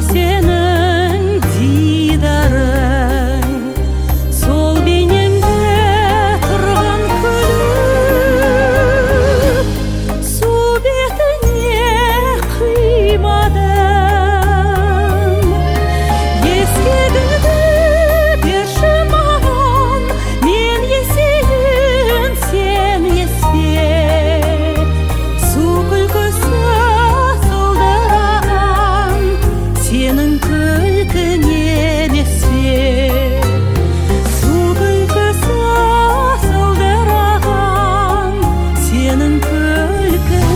сенің дидарың, сол бейнеңде тұрған күліп, су бетіне қимадым. Ескегіңді берші маған, мен есейін, сен есте. Су күлкісі сылдыраған, сенің күлкің емес пе? Су күлкісі сылдыраған, сенің күлкің.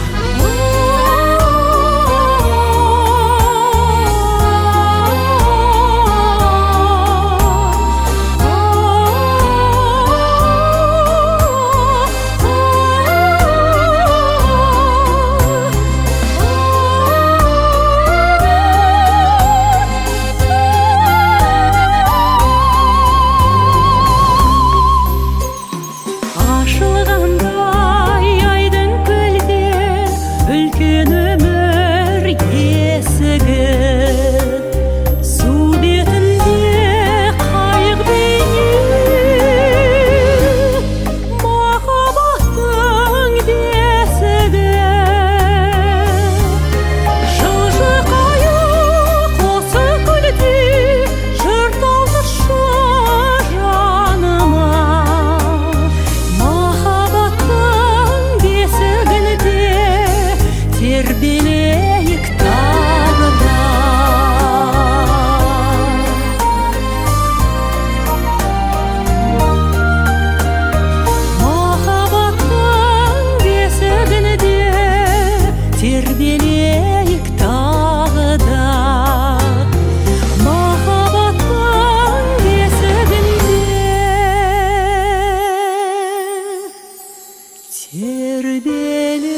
Ашылғандай айдың көлде үлкен өмір есігі, су бетінде қайық бейне, махаббаттың бесігі. Жылжы қайық осы көлде жыртылшы жаныма. Махаббаттың бесігінде тербелейік тағы да. Махаббаттың бесігінде тербелейік тағы да. Махаббаттың бесігінде тербелейік